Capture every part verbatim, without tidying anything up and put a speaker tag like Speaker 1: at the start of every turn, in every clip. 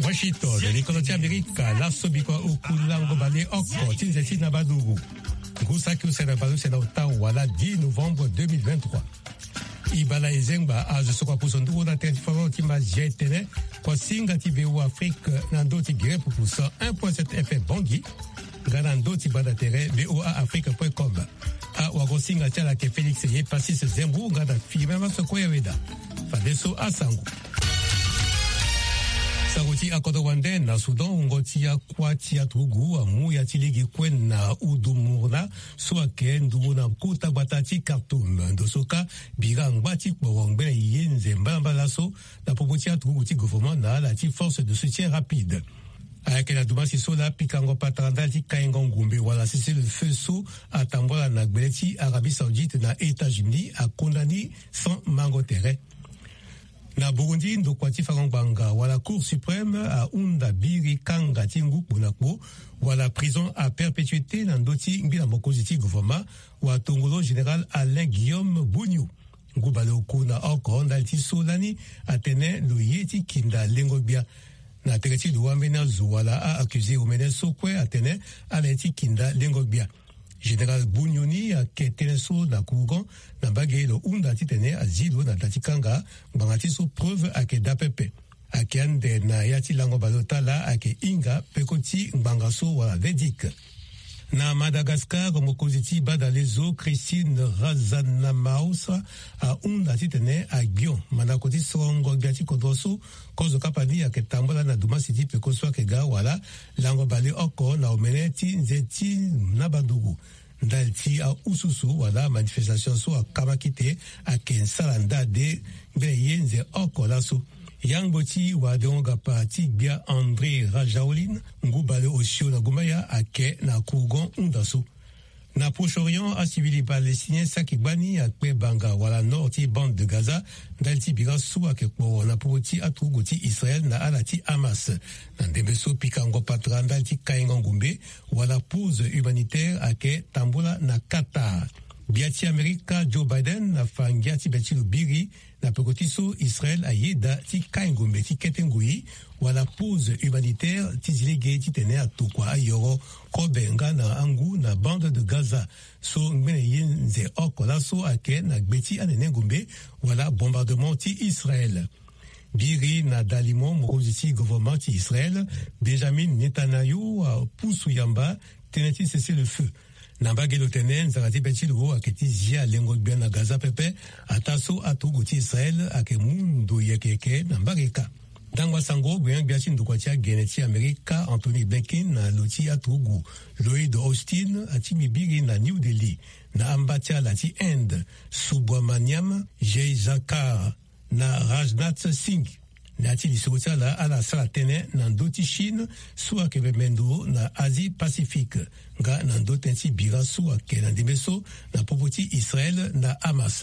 Speaker 1: Washington, l'économie américaine, la sobikwa ukulango bale oko, tinzeti na badugu. Gusaki usena balu sena Ottawa, la dix novembre deux mille vingt-trois. Ibala ezengba azo sokwa kusondu na tentifama otima jetene kwa singa tibewa Afrique nando tigre pour cent un virgule sept F M Bangui ganando tibada tere B O A Afrique point com a wagosinga tala ke Félix ye passis zembu ngada filme masoko yeweda fadeso asangu Saruti akodo wande na Sudan ungoti ya kwati ya tugu amu ya tiligi kwen na udumurna swake ndugu na kuta batati Khartoum ndosoka birang bati kwongbe yenze mbamba laso na popoti ya tugu ti gouvernement na la ti force de soutien rapide. Avec la Douma Sisola, Pikango Patrandati, Kaingon Gumbe, voilà, c'est le feu saut à Tambola Nagbeleti, Arabie Saoudite, na États-Unis, à condamné sans mangotere. Na Burundi, Ndokwati Farangbanga, voilà, Cour suprême, à Unda Biri Kanga Tingu Bunakbo, voilà, prison à perpétuité, Nandoti, Mbila Mokoziti Gouvernement, ou à Tongolo général Alain Guillaume Bougnou. Goubalo Kuna Oko, Ndalti Solani, Atene, Loyeti Kinda Lengobia. Na tereti douamena Zouala a accusé Omene Sokwe Atene Aleti Kinda Lengobia. Général Bougnoni a keteneso na Kougon na bagelo unda titene a Zido na Tatikanga bangati sous preuve a ke dapepe. A keande na yati lango balota la a ke inga pekoti mbangaso wala vedik. Na Madagascar, Mokoziti Badalezo, Christine Razanamaus, a Unda Titene, a Gion, Manakoti Songo Gati Kodroso, Kozo Kapadi, a Ketambola, na Duma City, Pekoswa Kega, wala, Lango Bale Oko, na Omeneti, Nzeti, Nabandugu. Ndalti a Ususu, wala, manifestation so a Kamakite, a Kensalanda de Beyenze Oko Lasso. Yang Boti wa deonga pa Tigbia André Rajaoline, Ngoubale Oshio na Gumaya ake na Kougon Undaso. Na Proche-Orient, a civili palestinien Sakibani a Kwe Banga wala Norti bande de Gaza, Dalti Birasu ake Kwo na Poti Atugoti Israël na Alati Hamas. Nandembeso Pikango Patran Dalti Kaingon Gumbe, wala pause humanitaire ake Tambola na Qatar. Biati Amerika Joe Biden na fangiati betilu biri na pekotiso Israël a yeda ti kaingombe ti ketengui wala pause humanitaire ti zilege ti tene a tukwa a yoro kobenga na angu na bande de Gaza so ngene yenze okola so ake na gbeti anene ngombe wala bombardement ti Israël. Biri na dalimon mokoziti gouvernement ti Israël Benjamin Netanyahu a poussou yamba teneti cesser le feu. Nambagelo tenen zarati petilu aketi zia lengo bien na Gaza pepe ataso atuguti Israël ake mundo yekeke nambageka. Dangwa sango bien biachi ndukwatia geneti Amerika Anthony Blinken na loti atugu Lloyd Austin atimi biri na New Delhi na ambatia lati Inde Subramaniam Jay Zakar na Rajnath Singh. Nati lisota la ala sala tene nandoti Chine soit kebe mendo na Asie Pacifique nga nandoti nti bira soit ke nandimeso na popoti Israël na Hamas.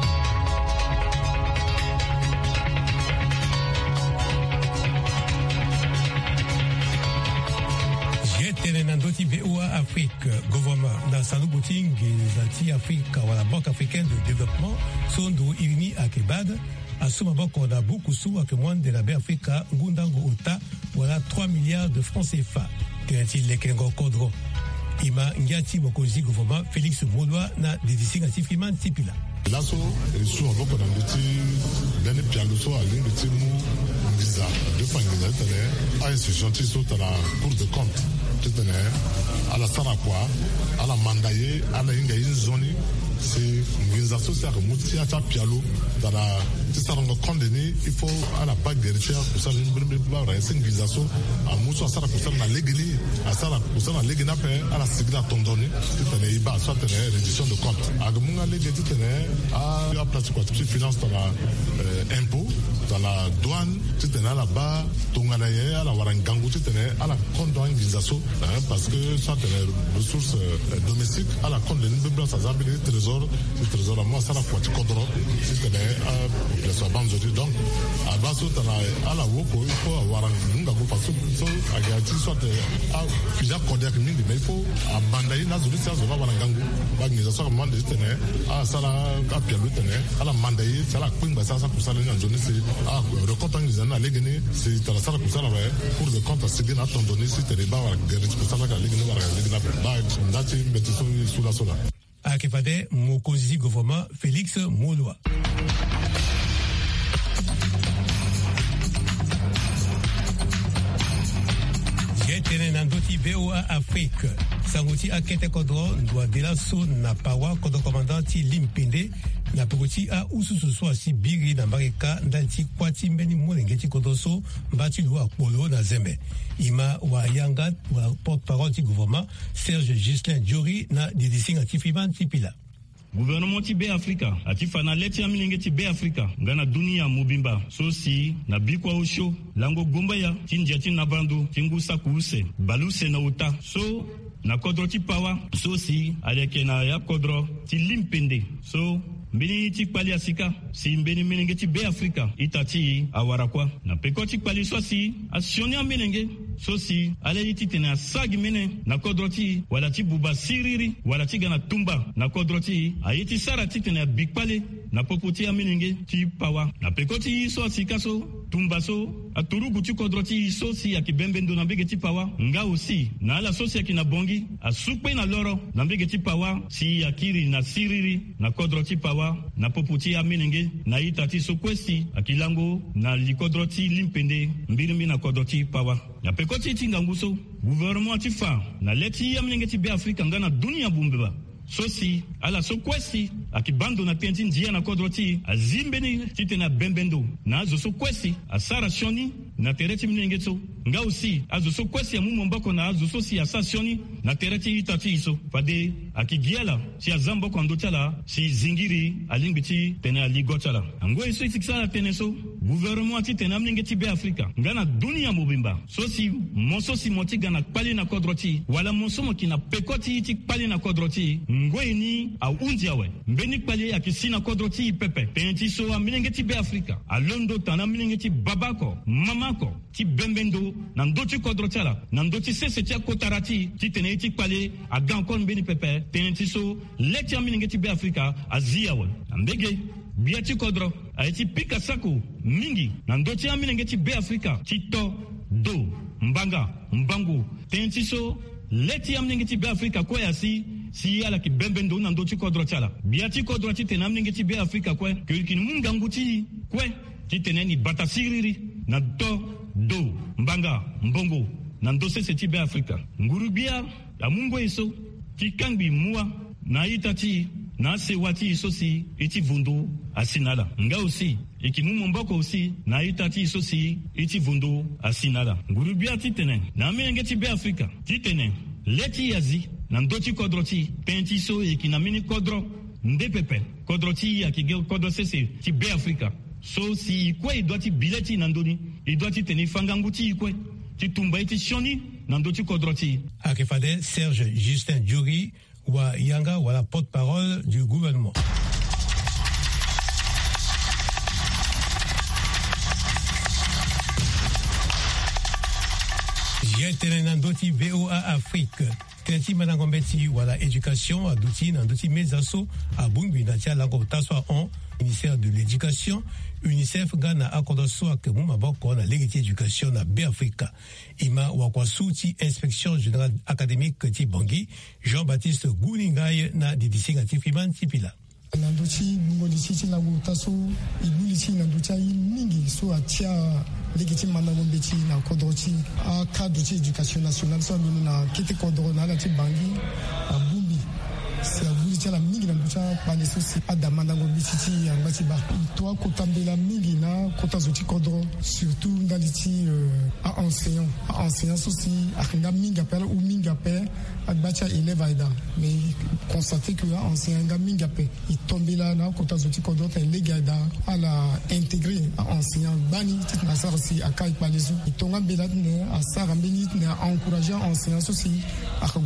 Speaker 1: Jetene nandoti B O A Afrique gouvernement na salubuting zati Afrique wala Banque africaine de développement sondo uni akebad Asuma boko na bukusu ake mwande de la baie Afrika ngundango uta wala trois milliards de francs C F A. Tenati lekengo kodro. Ima ngati mokozi gouvernement Félix Molwa na divisi ngati Freeman Tipila.
Speaker 2: Lasso su boko na ngati bene pialuso ali ngati mu visa de fangina tene a institution ti so tala Cour de compte tene ala sarakwa ala mandaye ala inga inzoni c'est une association qui a pialo dans la tisaranga condamné il faut à la bague de recherche pour ça une c'est une organisation à muso ça pour ça na legini à ça pour ça na legina pe à la sigla tondoni tene iba soit tene réduction de compte agumunga legiti tene à la place quoi tu finance dans la impôt dans la douane tene à la bas tongana ye à la warangangu tene à la compte organisation parce que ça tene ressources domestiques à la compte de une blanche à le trésor à moi ça la quoi tu contrôles c'est a population banzoti donc a baso tana ala woko il faut avoir un ngabo parce que so agati soit a déjà contact mingi mais il faut abandai na zuri sa zoba wana gangu ba ngiza so mande tene a sala a pialo tene ala mandai sala kwimba sasa kusala ni njoni si a recontant ngiza na legene si tala sala kusala ba pour le compte c'est bien attendre si tele ba wa de kusala ka legene wa legene ba ndati mbeti so sula sola
Speaker 1: a kefade mokozi gouvernement Félix Mouloua. Tene nandoti V O A Afrique sanguti akete kodro ndwa dela so na pawa kodo commandant Limpinde na pokoti a ususu so asi biri na mareka ndalti kwati mbeni mulengeti kodoso mbati lwa polo na zembe ima wa yanga wa porte-parole du gouvernement Serge Gislain Diori na didisinga tifiban tipila.
Speaker 3: Gouvernement ti be Afrika ati fana leti amilenge ti be Afrika ngana dunia mubimba so si na bikwa osho lango gomba ya tindia ti nabandu tingusa kuuse baluse na uta so na kodro ti pawa so si aleke na ya kodro ti Limpinde so mbeni ti kpali asika si mbeni menenge ti be Afrika itati awarakwa na peko ti kpali so si asioni a menenge so si ale ti tene asagi mene na kodroti wala ti buba siriri wala ti gana tumba na kodroti ayiti sara ti tene bikpale na popoti a menenge ti pawa na peko ti so asika so tumba so aturugu ti kodroti so si aki bembendo na mbege ti pawa nga osi na ala so si aki na bongi asukpe na loro na mbege ti pawa si akiri na siriri na kodroti pawa na popoti a menenge na ita ti so kwesi akilango na likodroti Limpinde mbirimi na kodroti pawa na peko ti ti nganguso gouvernement ti fa na leti ya mlenge ti be Afrika ngana dunia bumbeba so si ala so kwesi akibando na tenti njia na kodroti azimbeni ti tena bembendo na azo so kwesi asara shoni na tereti mlenge so nga usi azo so kwesi ya mumo mbako na azo so si asa shoni na tereti itati iso fade akigiala si azambo kwa ndotala si zingiri alingbi ti tena aligotala ango iso itikisala tene so gouvernement ti tena mlenge ti be Afrika ngana dunia mobimba so si monso si moti gana kpali na kodroti wala monso mo kina pekoti ti kpali na kodroti ngoi ni a undia we mbeni kpali akisina kodroti pepe tenti so a mlenge ti be Afrika alondo tana mlenge ti babako mamako ti bembendo na ndoti kodrotala na ndoti sese ti kotarati ti tene ti kpali a gankon mbeni pepe tenti so leti a mlenge ti be Afrika azia we ambege biati kodro aiti pika sako mingi na ndoti a mlenge ti be Afrika ti to do mbanga mbangu tenti so leti a mlenge ti be Afrika ko yasi si ala ki bembendo na ndoti kodro chala biati kodro ti tena mlenge ti be Afrika kwe kirkin mungangu ti kwe ti tena ni batasiriri na do do mbanga mbongo na ndose se ti be Afrika ngurubia la mungo iso ti kangbi muwa na itati na se wati iso si iti vundo asinala nga aussi ikimumo mboko aussi na itati iso si iti vundo asinala ngurubia ti tene na mlenge ti be Afrika ti tene leti yazi na ndoti kodroti penti so ekina mini kodro ndepepe kodroti akige kodro sese ti be Afrika so si ikwe idwati bileti na ndoni idwati teni fangangu ti ikwe ti tumba iti shoni na ndoti kodroti
Speaker 1: akefade Serge Gislain Diori wa yanga wala porte-parole du gouvernement. Yetene nandoti V O A Afrique. Tenti manangombeti wala éducation aduti nandoti mezaso abungbi na tia lango taswa on ministère de l'éducation UNICEF Ghana akodoso akemu maboko na legiti éducation na be Afrika ima wakwasuti inspection générale académique ti Bangui Jean-Baptiste Gouningaye na didisinga ti Fiban Tipila.
Speaker 4: Nandochi ngolisi ti lagu taso igulisi nandocha mingi so atia legiti manangombeti na kodrochi a cadre ti éducation nationale so na kete kodro na la ti Bangui abumbi si abuli ti la mingi nandocha bane so si adamanda ngombeti ti angati ba to kotambela mingi na kota zoti kodro surtout ndali ti a enseignant a enseignant so si akinga mingi appel ou mingi appel adbacha élève aida mais constater que a enseignant mingi appel il tombe là na kota zoti kodro ta legada à la intégrer a enseignant bani ti na sa si akai palisu itonga bela ne a sara mbeni ne a encourager enseignant so si akagona ngondi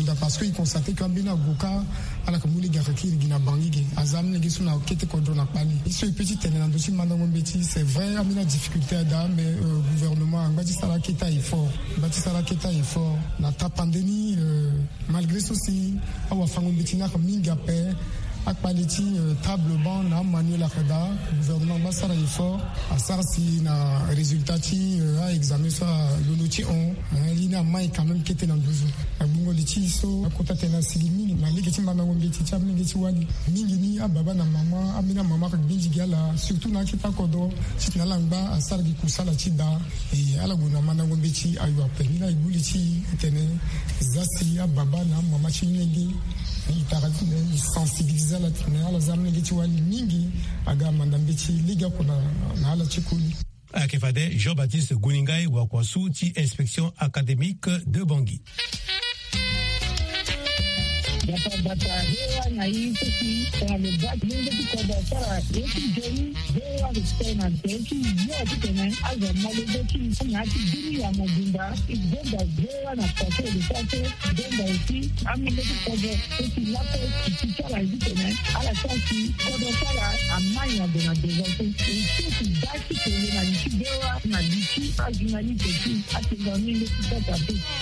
Speaker 4: da parce que il constatait que ambina goka ala kamuli garaki gina bangi azam ne gisu na kete kodro na pani iso petit tenena dosi mandango beti c'est vrai ambina difficulté da mais euh, gouvernement ngati sala keta effort ngati sala keta effort na ta pandémie euh, malgré ceci awa fango beti na kaminga pe akpaliti euh, table banc na manuel akada gouvernement basara effort asara si na résultat ti euh, a examen soit loloti on lina mai quand même kete na douze abungo liti so akota tena silimi na ligeti mama ngombeti ti amne ngeti wali mingi ni ababa na mama amina mama ka binji gala surtout na kita kodo ti na langba asara gi kusala ti da e ala guna mana ngombeti ayo apeni na ibuli ti tene zasi ababa na mama ti ngi itarati sensibiliser la tena la zamne ngeti wali mingi aga mandambeti liga kuna na ala chikuli
Speaker 1: Akefade Jean-Baptiste Gouningai wa kwasu ti inspection académique de Bangui.
Speaker 5: Bata bata hewa na hii sisi kwa mbaki ndio kwa sara yetu jeni hewa kutena teki yote tena aza malezi na kidini ya mabunda ibonda hewa na pate de pate bonda ici amile kwa teki lapo kitala hivi tena ala sasi kwa sara amanya de na develop ici baki tena na hewa na diki ajinali teki atengani ndio kwa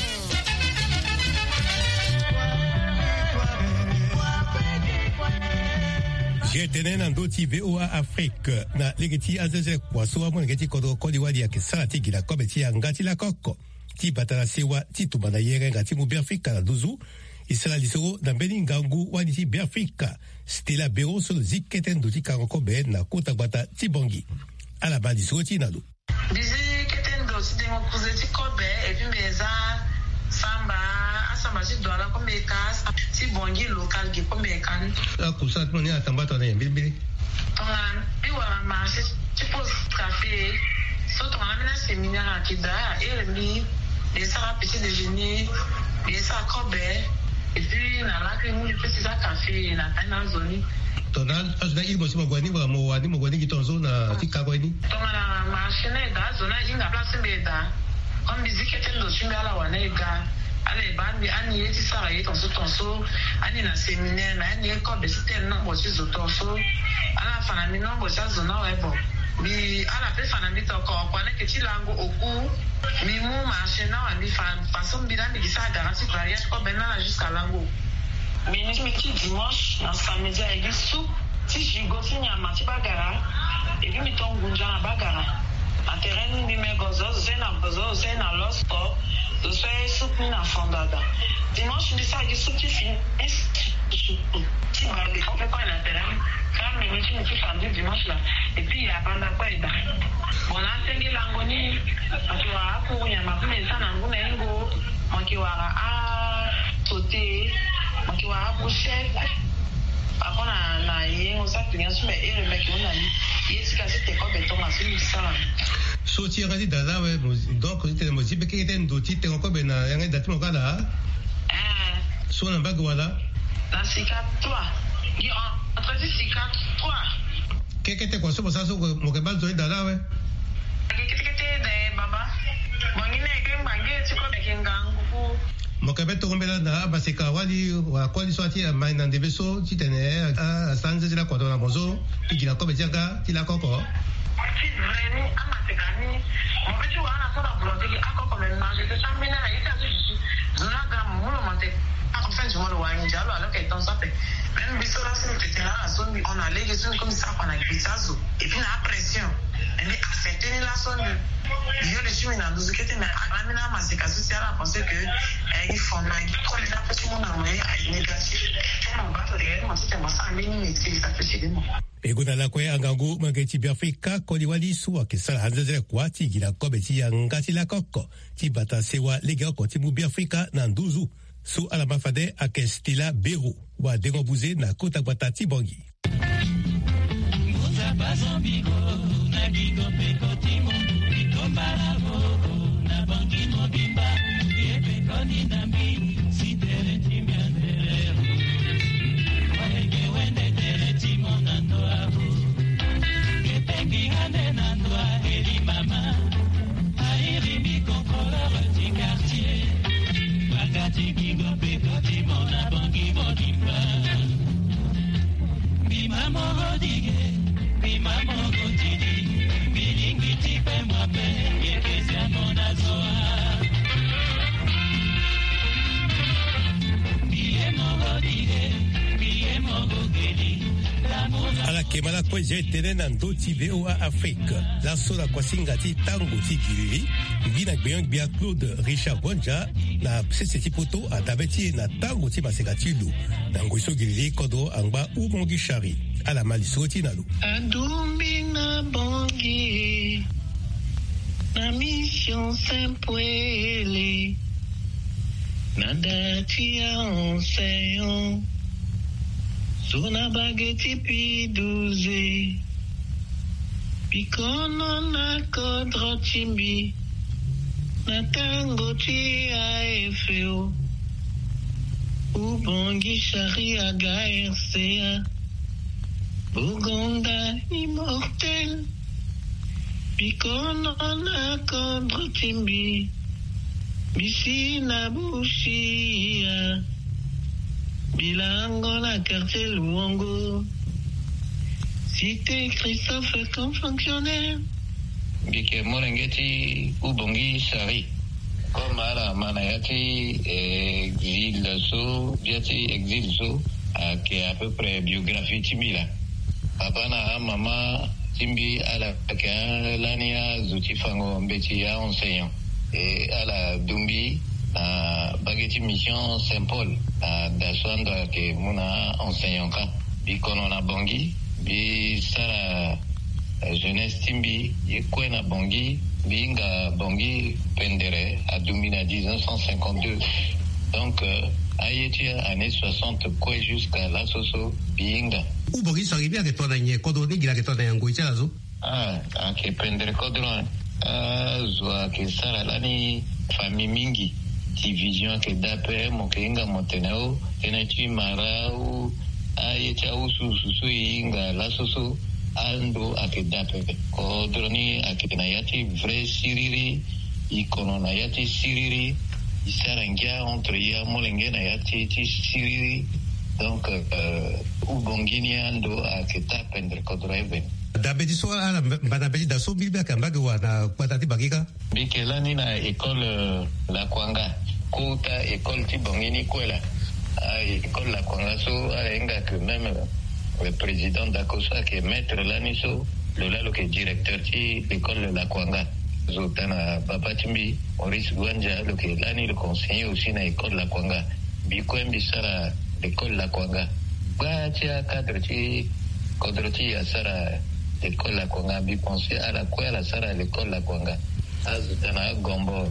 Speaker 1: Jetene na ndoti V O A Afrique na legeti azeze kwa so amon ngeti kodo kodi wadi ya kisala ti gila kobe ti ngati la koko ti batala sewa ti tubana yere ngati mu bi Afrika na duzu isala lisoro na beni ngangu wadi ti bi Afrika stela bero so ziketen ndoti kanko be na kota gbata ti Bangui ala ba lisoro ti nalo
Speaker 6: bizi keten ndoti de mo kuze ti kobe e puis meza samba asamba si dola ko meka si Bangui local gi ko meka
Speaker 1: a kusa toni atambata na mbili
Speaker 6: tona biwa marché tipo café so tona na séminaire akida et mi et ça petit déjeuner et ça kobe et puis na la que nous petit ça café na na zone
Speaker 1: tona azna ilbo si magwani ba mo wani magwani ki tonzo na tika kwani
Speaker 6: tona na marché na da zone inga place beda comme musique tendo chingala wana ega ale bandi ani yeti sara yeto so tonso ani na séminaire na ani ko be sitel no bo si zo tonso ala fana mi no bo sa zo na webo bi ala pe fana mi to ko kwa ne ke ti lango oku mi mu ma chena wa mi fa façon bi na mi sa garanti variante ko ben na jusqu'à lango mi ni mi ki dimanche na samedi a egi soup ti jigo ti nyama ti bagara e bi mi to ngunja na bagara a terrain mi me gozo zena gozo zena losto do sei soupe na fondada dimanche mi sa egi soup ti fin ti ba le ko ko na terrain quand mi mi ti famille dimanche là et puis il y a banda kwa ida bona tengi langoni atwa ku nyama ku me sana ngune ngo makiwara a sauté makiwara bu chef akona na yengo sa tunya sume ere meki ona ni yesika c'était ko beton ma sulu sala
Speaker 1: so ti ngati dada we donc c'était mo zibe ke ten do ti te ko be na yanga dati mo kala
Speaker 6: eh
Speaker 1: so na bago wala
Speaker 6: na sika trois di entre sika trois
Speaker 1: ke ke te ko so sa so mo ke balzo dada we
Speaker 6: ke ke ke de baba mangine ke mangi ti ko be kingangu
Speaker 1: mo ke beto ngombela na basika wali wa kwali swati a mai na debeso ti tene a sanze la ko na mozo igila ko be jaga ti la koko
Speaker 6: ti vreni amatekani mo ke ti wana so na bloque ki akoko me na de samina na ita ji zona ga mo mo te ako fa ji mo lo wa njalo alo ke ton sape même biso la so te tena la so on a legi so comme ça on a bitazo et puis la pression elle est affectée ni la so yo le chimi na douze kete na amina masika social a penser que il faut na ko le da petit monde na mai a négatif on va te dire moi c'est moi ça mini métier ça fait chez moi
Speaker 1: eguna la kwe angangu mageti bi Afrika ko li wali suwa ke sala hanzele kwa ti gila ko beti ya ngati la koko ti bata sewa lega ko ti mu bi Afrika na nduzu su ala mafade akestila beru wa dengobuze na kota bata ti Bangui
Speaker 7: Tiki go pick up
Speaker 1: ala kemala kwa je tene na ndoti V O A Afrique la sola kwa singati tango tikiri bina gbeyon bia Claude Richard Bonja na sese tipoto a dabeti na tango ti masekatilu na ngoiso gilili kodo angba umongi shari ala malisoti nalo
Speaker 7: adumbi na bongi na mission sempuele na dati ya onseyon Suna bageti piduze Pikono na kodro chimbi Na tango chi a efeo Ubongi shari aga R C A Bugonda immortel Pikono na kodro chimbi Misi na bushia Bilango na quartier Luongo Cité Christophe comme fonctionnaire Bike Molengeti Ubongi Sari Comme à la manayati exil so Biati exil so Qui est à peu près biographie Timila Papa na mama Timbi ala Kia Lania Zutifango Mbeti ya enseignant Et à la Dumbi Uh, bageti mission Saint-Paul uh, da swando ke muna enseignant ka bi kono na bongi bi sara uh, jeunesse timbi ye kwena bongi bi nga bongi pendere a domina dix neuf cinquante-deux donc uh, ayeti année soixante quoi jusqu'à la soso bi nga
Speaker 1: u bongi sari bia ke tona nye kodo ni gira ke tona yango ichazo
Speaker 7: ah ke pendere kodron ah zwa ke sara lani famille mingi division ke dape mokenga motenao tenachi marau ayecha usu susu inga lasoso ando akedape ko droni akena yati vrai siriri ikono na yati siriri isarangia entre ya molenge na yati ti siriri donc euh, ubongini ando aketape ndre kodrebe
Speaker 1: dabedi so ala banabedi da so bilbe kambage wana kwatati bagika
Speaker 7: bikelani na école la Kwanga kota école ti bongini kwela à école la Kwanga so alenga que même le président d'Akosa qui est maître laniso le lalo que directeur ti l'école la Kwanga zotana papa timbi Maurice Gwanja le que lani le conseiller aussi na école la Kwanga bikwembi sara l'école la Kwanga batia cadre ti cadre ti asara l'école la Kwanga bi penser à la quoi la sara l'école la Kwanga azutana gombo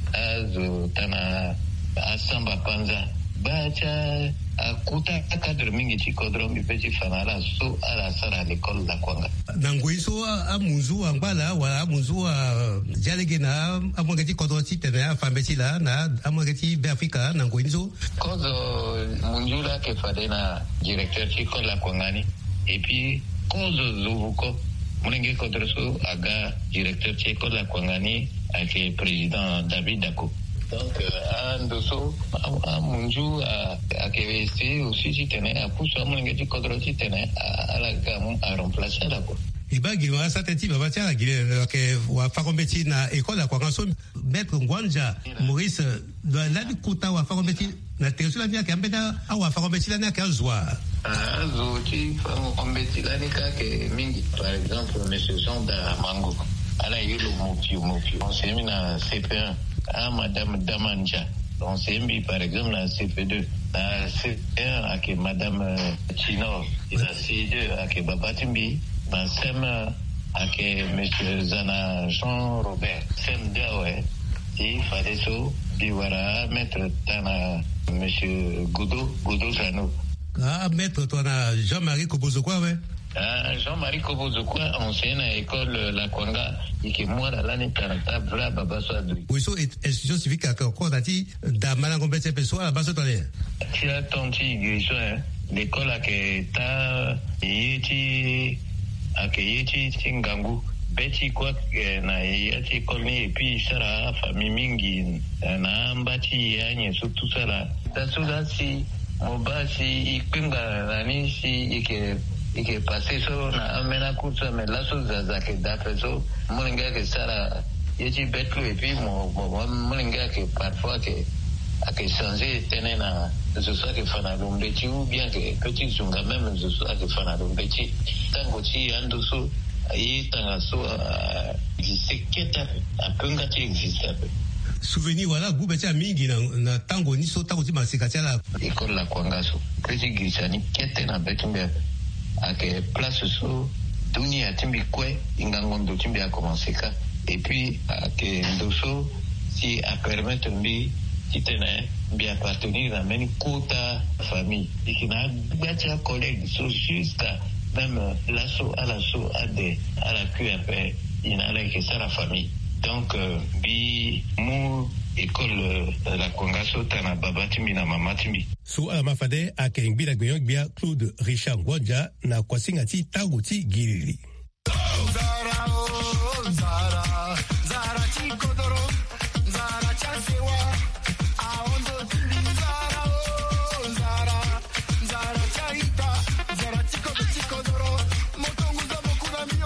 Speaker 7: azutana asamba panza bacha akuta cadre mingi ti kodron bi peti fanala so ala sara l'école la Kwanga
Speaker 1: nangoiso amunzu angala wa amunzu jalege na amongeti kodron ti tena fambeti la na amongeti be Afrika nangoiso
Speaker 7: kozo munjula ke fadena directeur ti école la Kwanga ni et puis kozo zuvuko Mulenge Kodroso aga directeur ti école la Kwanga ni avec président David Dako donc à Ndoso à Munju à à Kevesti aussi si tenait à pousse Mulenge ti Kodroso tenait à la gamme à remplacer là quoi
Speaker 1: et ba gilwa satenti baba tia gile ke wa fakombeti na école la Kwanga so maître Ngwanja Maurice la la kuta wa fakombeti na tesula bia ke ambeta wa fakombeti la na ka zwa
Speaker 7: ah zoti fakombeti la ni ka ke mingi par exemple monsieur Zonda Mango ala yelo mopi mopi on s'est mis na C P un à madame Damanja on s'est mis par exemple na C P deux na C P un avec madame Chino et na C deux avec Baba Timbi na S E M avec monsieur Zana Jean Robert S E M deux ouais et fallait so biwara mettre tana monsieur Goudou Goudou Zano
Speaker 1: ah maître toi na Jean-Marie Kobozo quoi ouais
Speaker 7: ah Jean-Marie Kobozo quoi enseigne à école la Kwanga et que moi la l'année quarante vra baba so adui
Speaker 1: oui so institution civique à quoi dati da malango bete peso la baso tole
Speaker 7: tu as tonti guiso l'école que ta yeti akayeti tingangu beti kwa na yeti kolni et puis sara famille mingi na mbati yanye surtout sala tasula si mobasi ikinga nani si ike et que passé so na amena kutu me la so zaza ke d'après so moninga que ça là yeti betlo et puis mo moninga que parfois que a que changer tenena ce soit que fana lombeti ou bien que petit zunga même ce soit que fana lombeti tango ti ando so ayi tanga so existe keta apunga ti existe.
Speaker 1: Souvenir voilà gubeti mingi na na tango ni so tango ti masika la
Speaker 7: école la kwangaso petit grisani kete na betumbe ake place so dunia timbi kwe ingangondo timbi a commencé ka et puis ake ndoso si a permettre mbi titene bien appartenir à même quota famille et qui n'a pas collègue so jusqu'à même l'asso à l'asso à des à la Q R P il n'a que ça la famille donc euh, bi mu école euh, la Kongaso tana baba timbi na mama timbi
Speaker 1: so ala mafade akengbi la gbeyon bia Claude Richard Ngwanja na kwasinga ti tango ti girili Zara oh Zara Zara chikodoro Zara chasewa aondo Zara oh Zara Zara chaita Zara chikodo chikodoro motongu za mokuna mio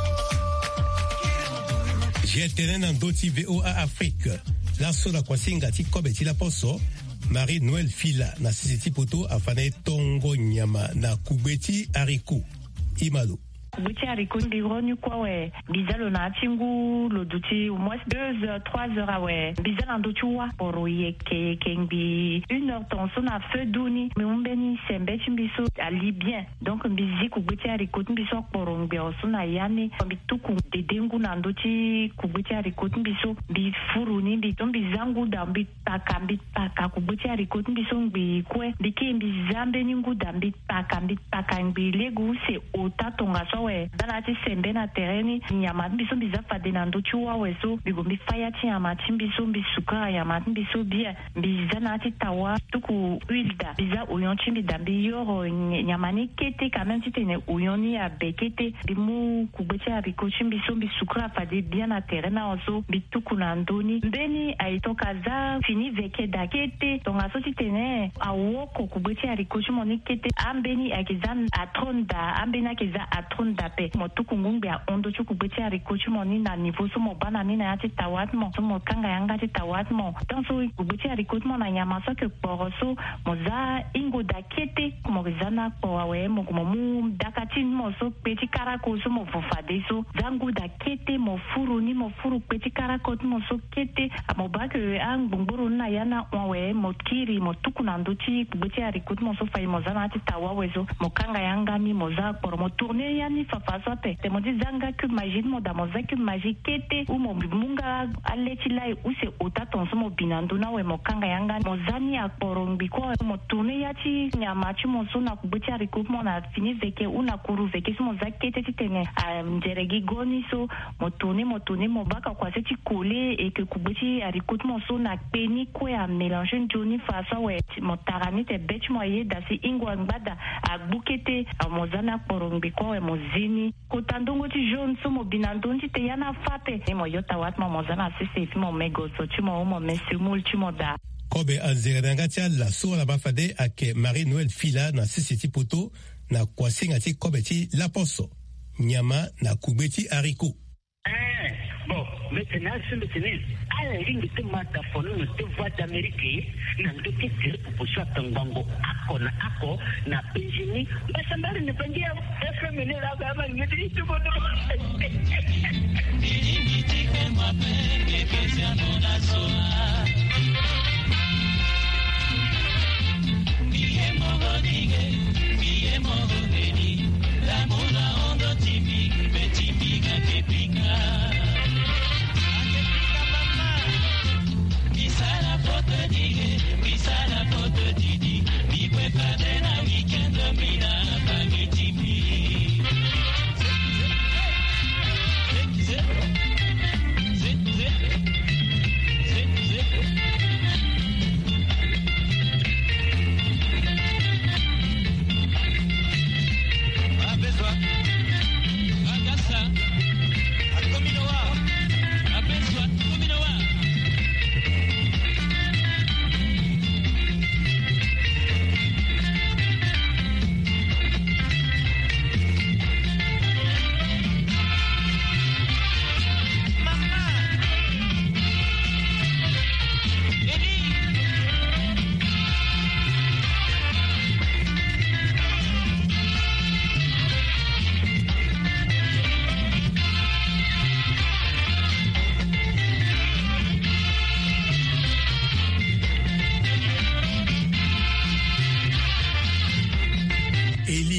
Speaker 1: J'ai tenen en doti V O A Afrique la sola kwasinga ti kobe ti la poso Marie-Noël Fila na sisi poto afane tongo nyama na kubeti ariku imalo
Speaker 8: Kubeti ariku ndironu kwa we bizalo na chingu loduti au moins deux heures trois heures awe bizalo ndochua poro yeke kengbi une heure tonso na feu duni mais umbeni sembe chimbiso ali bien donc bizi kubeti ariku mbiso poro ngbe oso na yani mbituku dedengu na ndoti kubeti ariku mbiso bi furuni bi tombi zangu da mbi taka mbi taka kubeti ariku mbiso ngbi kwe biki mbi zambe ningu da mbi taka mbi taka ngbi legu se otatonga so we dala ti sembe na tereni nyama mbiso biza fade na ndochu wa weso bigo mbi faya ti nyama ti mbiso mbi suka nyama mbiso bia biza na ti tawa tuku huile biza oyon ti mbi da mbi yoro nyama ni kete quand même ti tene oyon ni a bekete bimu kubeti haricot ti mbiso mbi suka fade bien na terena oso mbi tuku na ndoni mbeni aitoka za fini veke da kete tonga so ti tene awoko kubeti haricot ti moni kete ambeni akiza atronda ambeni akiza atronda pe motuku ngumbi a ondo chuku beti haricot ti moni na niveau so mo bana ni na ati tawat mo so mo kanga yanga ti tawat mo donc so kubeti haricot mo na nyama so ke poro so mo za ingo da kete mo zana po awe mo mo mu dakati mo so peti karako so mo fofade so zangu da kete mo furu ni mo furu peti karako mo so kete mo ba ke ang bongboro na yana awe mo kiri mo tuku na ndoti kubeti haricot mo so fay mo zana ti tawa wezo mo kanga yanga ni mo za poro mo tourner yani fafaso te te mo di zanga que magine mo da mo za que magique kete u mo munga aleti lai u se ota tonso mo binando na we mo kanga yanga mo zani a porombi ko mo tourner yati nyama chi mo so na kubeti haricot mo na fini veke una kuru veke so mo za kete ti tene a nderegi goni so mo tourner mo tourner mo baka kwa se ti coller et que kubeti haricot mo so na peni ko a mélanger joni faso we mo tarani te beti mo ye da si ingwa ngbada a bukete mo zana porombi ko we mo zini kotandongo ti jaune so mo binandon ti te yana fate e mo yota wat mo mo zana sese fi mo mego so ti mo mo mesimul ti mo da
Speaker 1: kobe anzeranga ti ala so la bafade ake Marie-Noël Fila na sese ti poto na kwasinga ti kobe ti laposo nyama na kugbe ti haricot
Speaker 9: eh bon maintenant c'est le tennis ala ringi te mata fono no te voix d'Amérique na ndoki tire proposition tangango ako na ako na penjini basa mbali ne pengia F M ne la baba ne dit tout bon ni ti que moi que que sea no la soa bien mo godinge bien mo godini la mola ondo timi petit pica que pica Pisala pote dige, pisala pote didi, mi kwe padena weekend mina pangi tipi.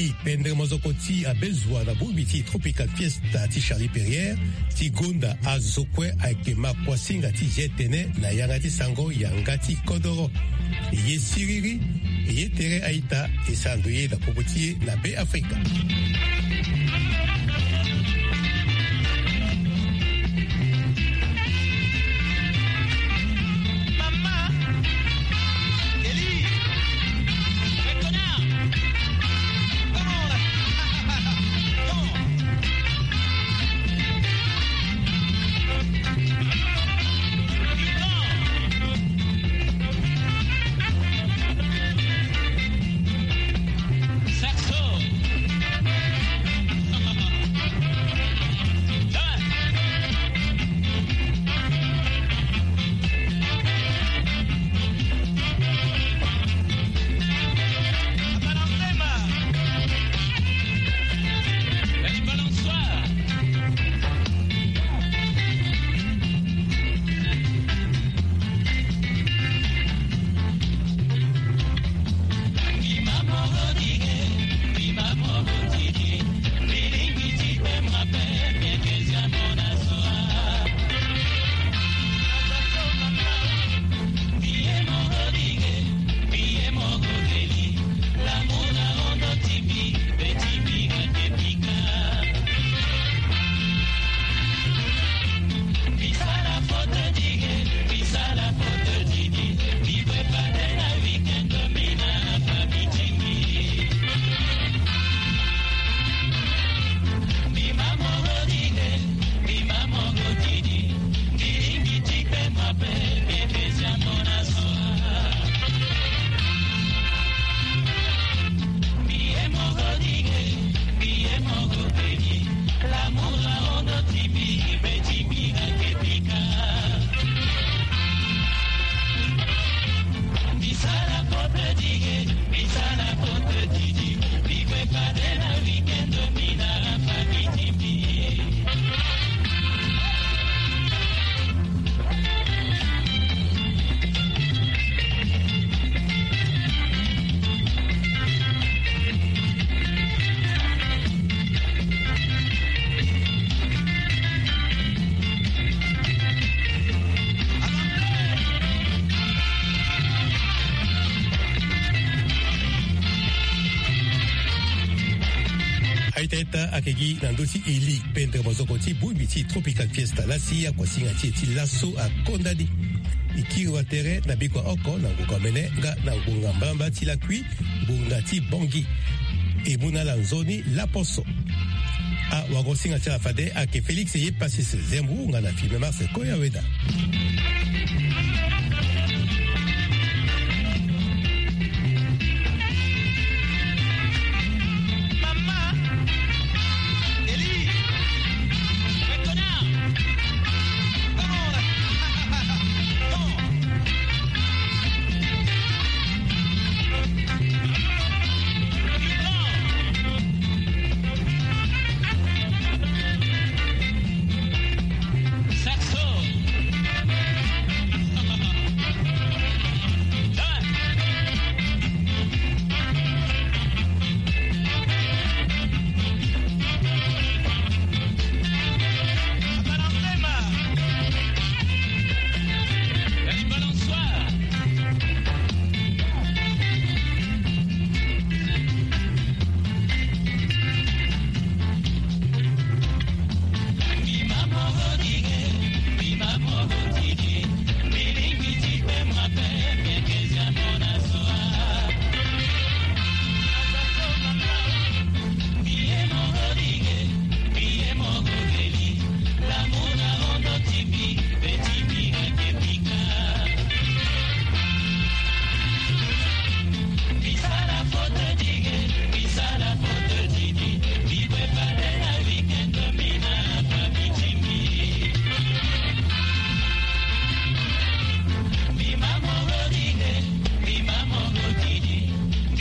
Speaker 1: ili pendre mozoko ti abezwa na bubi ti tropical fiesta ti Charlie Perrier ti gonda azokwe ayeke makua singa ti jetene na yanga ti sango yanga ti kodoro ye siriri ye tere aita e sando ye da popo ti ye na be Afrika. Aiteta akegi nandosi ili pendre mozoko ti bubi ti tropical fiesta la siya kwa singa ti ti lasso a kondadi ikiri wa tere na bikwa oko na nguka mene nga na ngunga mbamba ti la kui bunga ti bongi e muna la nzoni la poso a wago singa ti la fade ake Felix ye pasi se zembu nga na filme marse koya weda.